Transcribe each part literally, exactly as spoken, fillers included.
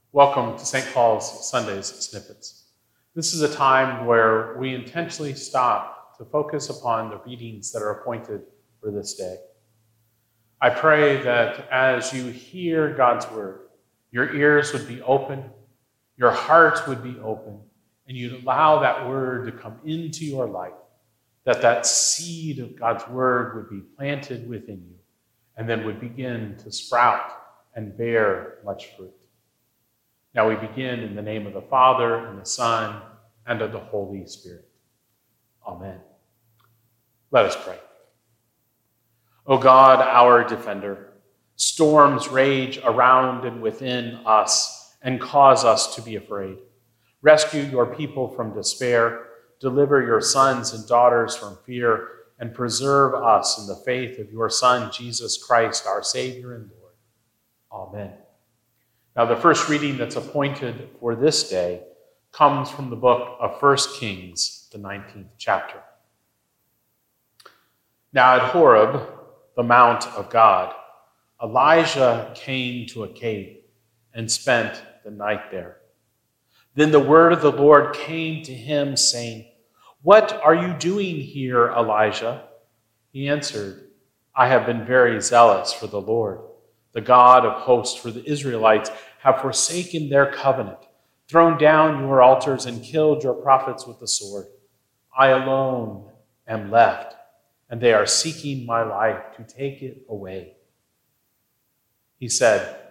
Welcome to Saint Paul's Sundays Snippets. This is a time where we intentionally stop to focus upon the readings that are appointed for this day. I pray that as you hear God's word, your ears would be open, your heart would be open, and you'd allow that word to come into your life, that that seed of God's word would be planted within you, and then would begin to sprout and bear much fruit. Now we begin in the name of the Father, and the Son, and of the Holy Spirit. Amen. Let us pray. O God, our defender, storms rage around and within us and cause us to be afraid. Rescue your people from despair, deliver your sons and daughters from fear, and preserve us in the faith of your Son, Jesus Christ, our Savior and Lord. Amen. Now, the first reading that's appointed for this day comes from the book of First Kings, the nineteenth chapter. Now at Horeb, the mount of God, Elijah came to a cave and spent the night there. Then the word of the Lord came to him, saying, "What are you doing here, Elijah?" He answered, "I have been very zealous for the Lord, the God of hosts, for the Israelites have forsaken their covenant, thrown down your altars, and killed your prophets with the sword. I alone am left, and they are seeking my life to take it away." He said,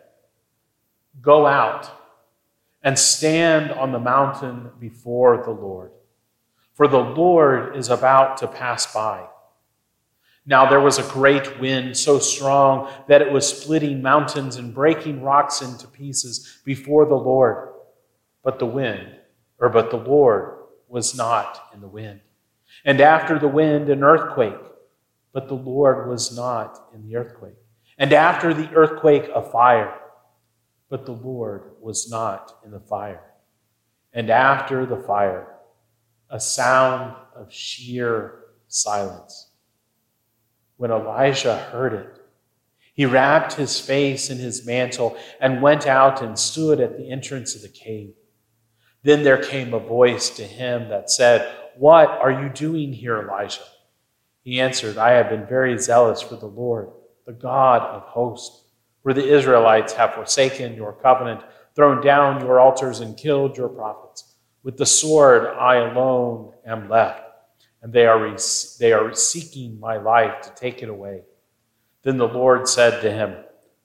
"Go out and stand on the mountain before the Lord, for the Lord is about to pass by." Now there was a great wind, so strong that it was splitting mountains and breaking rocks into pieces before the Lord. But the wind, or but the Lord was not in the wind. And after the wind, an earthquake, but the Lord was not in the earthquake. And after the earthquake, a fire, but the Lord was not in the fire. And after the fire, a sound of sheer silence. When Elijah heard it, he wrapped his face in his mantle and went out and stood at the entrance of the cave. Then there came a voice to him that said, "What are you doing here, Elijah?" He answered, "I have been very zealous for the Lord, the God of hosts, for the Israelites have forsaken your covenant, thrown down your altars, and killed your prophets. With the sword I alone am left, and they are, they are seeking my life to take it away." Then the Lord said to him,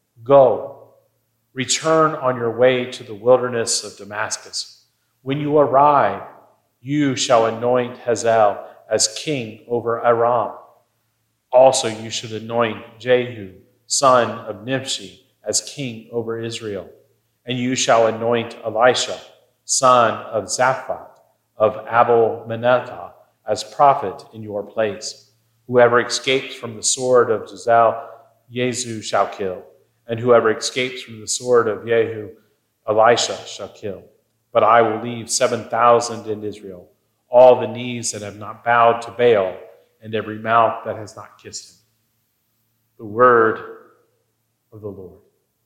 "Go, return on your way to the wilderness of Damascus. When you arrive, you shall anoint Hazael as king over Aram. Also you should anoint Jehu, son of Nimshi, as king over Israel. And you shall anoint Elisha, son of Zaphat, of Abel-Menathah, as prophet in your place. Whoever escapes from the sword of Hazael, Jehu shall kill, and whoever escapes from the sword of Jehu, Elisha shall kill. But I will leave seven thousand in Israel, all the knees that have not bowed to Baal, and every mouth that has not kissed him." The word of the Lord.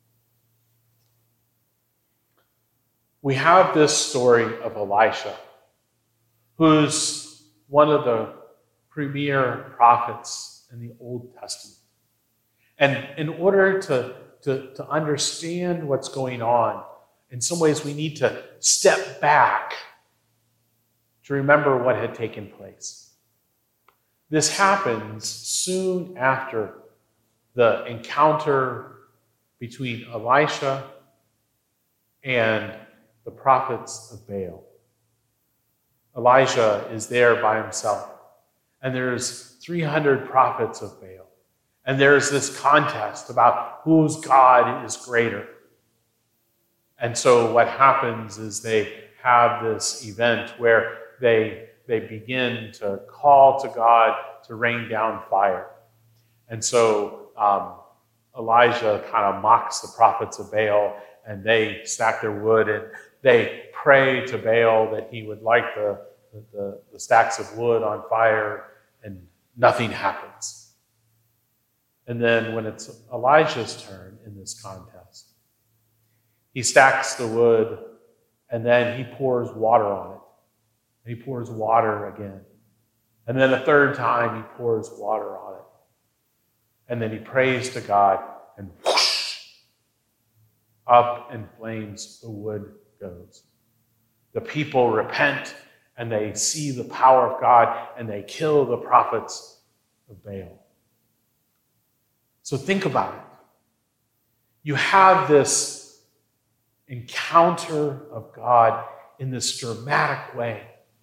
We have this story of Elisha, who's one of the premier prophets in the Old Testament. And in order to, to, to understand what's going on, in some ways we need to step back to remember what had taken place. This happens soon after the encounter between Elisha and the prophets of Baal. Elijah is there by himself, and there's three hundred prophets of Baal. And there's this contest about whose God is greater. And so what happens is they have this event where they, they begin to call to God to rain down fire. And so um, Elijah kind of mocks the prophets of Baal, and they stack their wood, and they pray to Baal that he would light the, the, the stacks of wood on fire, and nothing happens. And then when it's Elijah's turn in this contest, He stacks the wood, and then he pours water on it. And he pours water again. And then a third time, he pours water on it. And then he prays to God, and whoosh, up in flames the wood goes. The people repent, and they see the power of God, and they kill the prophets of Baal. So think about it. You have this encounter of God in this dramatic way.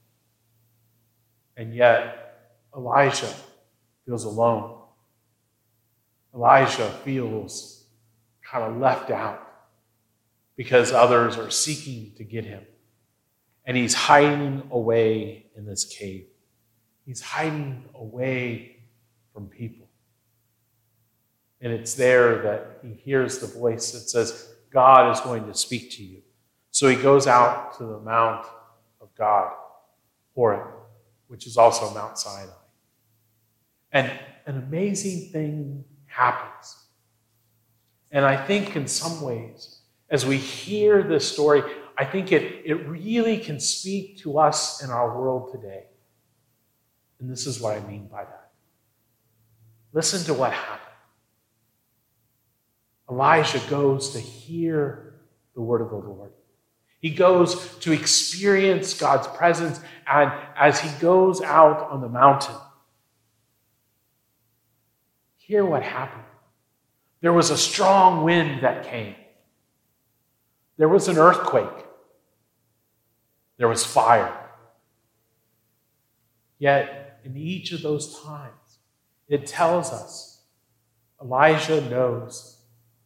And yet, Elijah feels alone. Elijah feels kind of left out because others are seeking to get him. And he's hiding away in this cave. He's hiding away from people. And it's there that he hears the voice that says, God is going to speak to you. So he goes out to the Mount of God, Horeb, which is also Mount Sinai. And an amazing thing happens. And I think in some ways, as we hear this story, I think it, it really can speak to us in our world today. And this is what I mean by that. Listen to what happened. Elijah goes to hear the word of the Lord. He goes to experience God's presence, and as he goes out on the mountain, hear what happened. There was a strong wind that came. There was an earthquake. There was fire. Yet, in each of those times, it tells us Elijah knows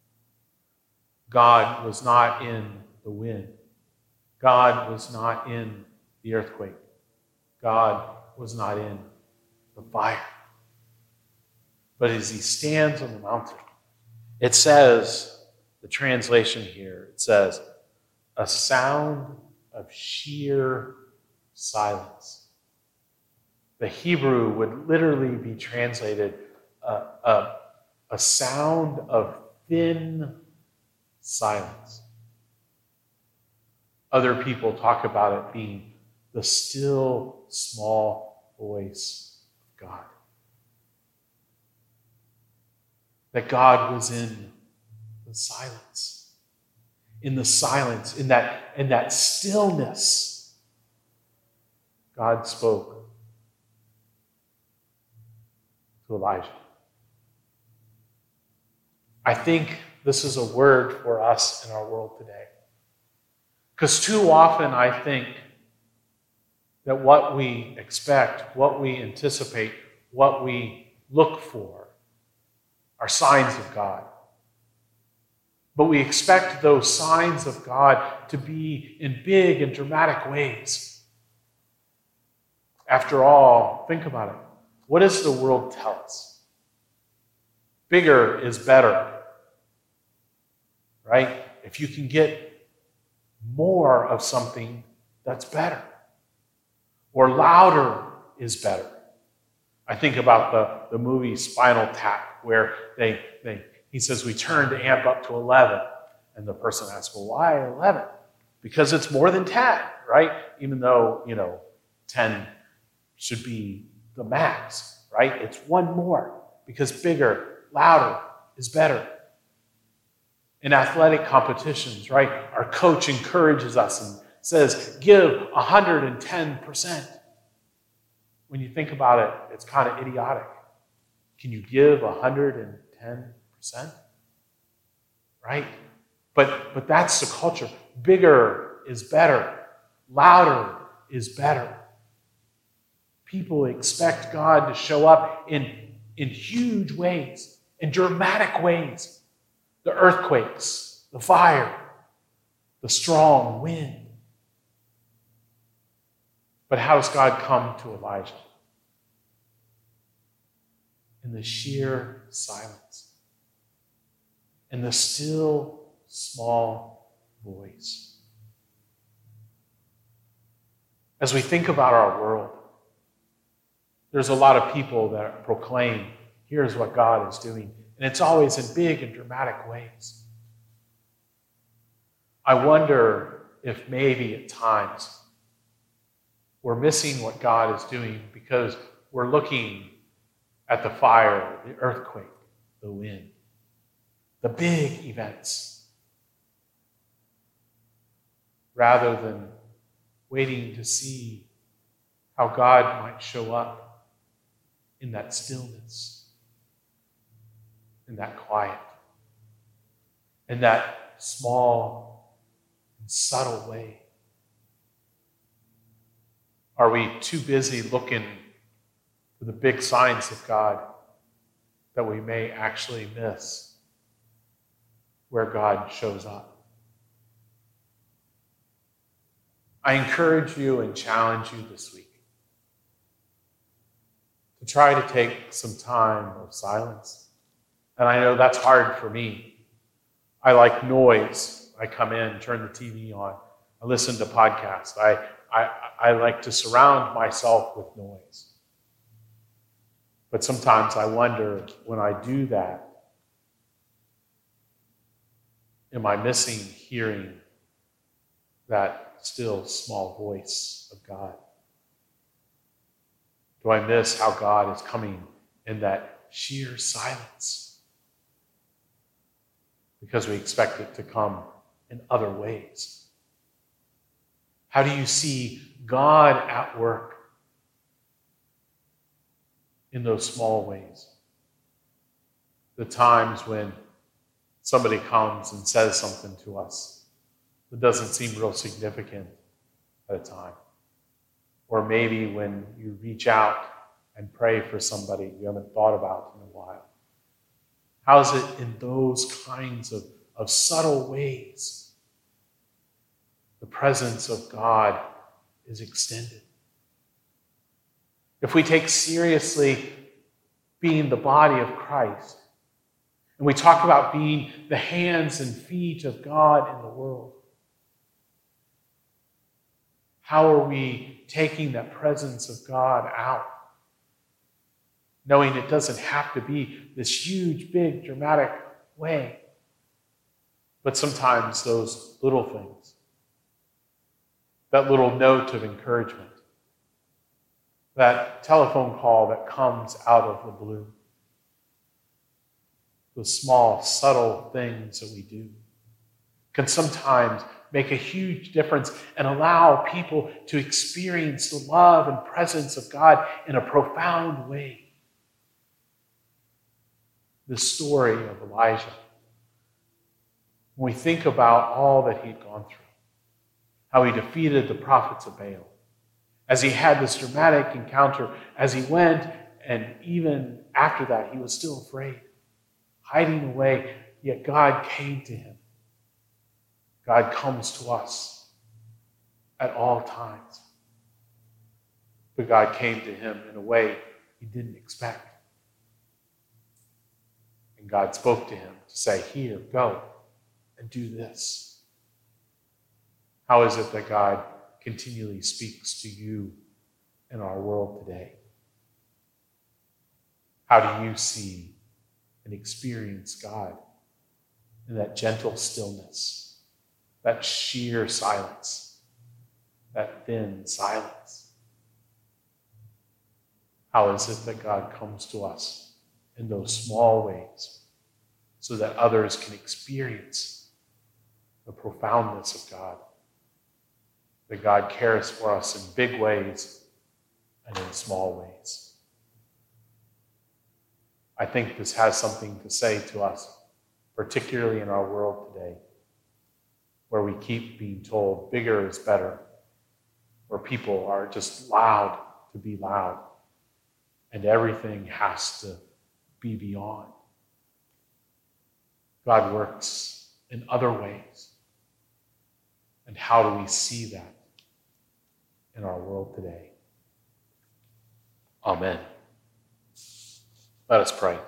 God was not in the wind. God was not in the earthquake. God was not in the fire. But as he stands on the mountain, it says, the translation here, it says, a sound of sheer silence. The Hebrew would literally be translated uh, a, a sound of thin silence. Other people talk about it being the still, small voice of God. That God was in the silence. In the silence, in that, in that stillness, God spoke to Elijah. I think this is a word for us in our world today. Because too often I think that what we expect, what we anticipate, what we look for are signs of God. But we expect those signs of God to be in big and dramatic ways. After all, think about it. What does the world tell us? Bigger is better. Right? If you can get more of something, that's better. Or louder is better. I think about the, the movie Spinal Tap, where they, they he says we turn the amp up to eleven. And the person asks, well, why eleven? Because it's more than ten, right? Even though, you know, ten should be the max, right? It's one more, because bigger, louder is better. In athletic competitions, right, our coach encourages us and says, give one hundred ten percent. When you think about it, it's kind of idiotic. Can you give one hundred ten percent? Right? But, but that's the culture. Bigger is better. Louder is better. People expect God to show up in, in huge ways, in dramatic ways. The earthquakes, the fire, the strong wind. But how does God come to Elijah? In the sheer silence. In the still, small voice. As we think about our world, there's a lot of people that proclaim, here's what God is doing. And it's always in big and dramatic ways. I wonder if maybe at times we're missing what God is doing because we're looking at the fire, the earthquake, the wind, the big events, rather than waiting to see how God might show up in that stillness, in that quiet, in that small and subtle way. Are we too busy looking for the big signs of God that we may actually miss where God shows up? I encourage you and challenge you this week to try to take some time of silence. And I know that's hard for me. I like noise. I come in, turn the T V on, I listen to podcasts. I, I, I like to surround myself with noise. But sometimes I wonder, when I do that, am I missing hearing that still small voice of God? Do I miss how God is coming in that sheer silence? Because we expect it to come in other ways. How do you see God at work in those small ways? The times when somebody comes and says something to us that doesn't seem real significant at a time. Or maybe when you reach out and pray for somebody you haven't thought about in a while. How is it in those kinds of, of subtle ways the presence of God is extended? If we take seriously being the body of Christ, and we talk about being the hands and feet of God in the world, how are we taking that presence of God out? Knowing it doesn't have to be this huge, big, dramatic way, but sometimes those little things, that little note of encouragement, that telephone call that comes out of the blue, those small, subtle things that we do can sometimes make a huge difference and allow people to experience the love and presence of God in a profound way. The story of Elijah, when we think about all that he'd gone through, how he defeated the prophets of Baal, as he had this dramatic encounter, as he went, and even after that, he was still afraid, hiding away, yet God came to him. God comes to us at all times. But God came to him in a way he didn't expect. And God spoke to him to say, here, go and do this. How is it that God continually speaks to you in our world today? How do you see and experience God in that gentle stillness, that sheer silence, that thin silence? How is it that God comes to us in those small ways so that others can experience the profoundness of God? That God cares for us in big ways and in small ways. I think this has something to say to us, particularly in our world today, where we keep being told bigger is better, where people are just loud to be loud, and everything has to be beyond. God works in other ways. And how do we see that in our world today? Amen. Let us pray.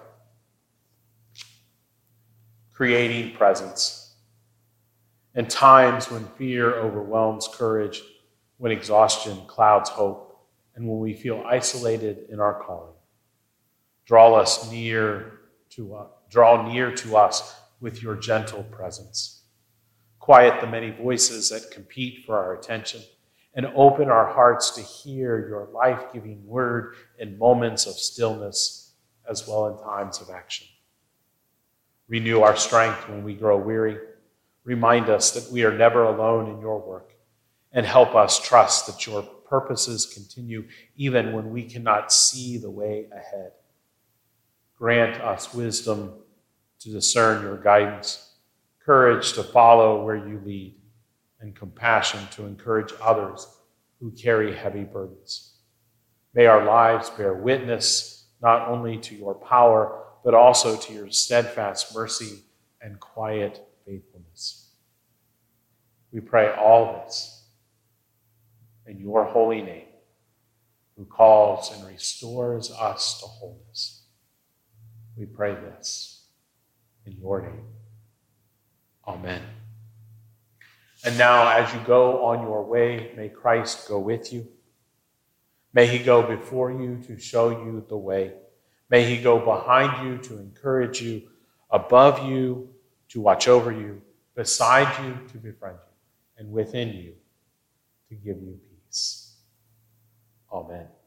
Creating presence. In times when fear overwhelms courage, when exhaustion clouds hope, and when we feel isolated in our calling, draw us near to us, draw near to us with your gentle presence. Quiet the many voices that compete for our attention, and open our hearts to hear your life-giving word in moments of stillness as well in times of action. Renew our strength when we grow weary. Remind us that we are never alone in your work, and help us trust that your purposes continue even when we cannot see the way ahead. Grant us wisdom to discern your guidance, courage to follow where you lead, and compassion to encourage others who carry heavy burdens. May our lives bear witness not only to your power, but also to your steadfast mercy and quiet faithfulness. We pray all this in your holy name, who calls and restores us to wholeness. We pray this in your name. Amen. And now, as you go on your way, may Christ go with you. May he go before you to show you the way. May he go behind you to encourage you, above you to watch over you, beside you to befriend you, and within you to give you peace. Amen.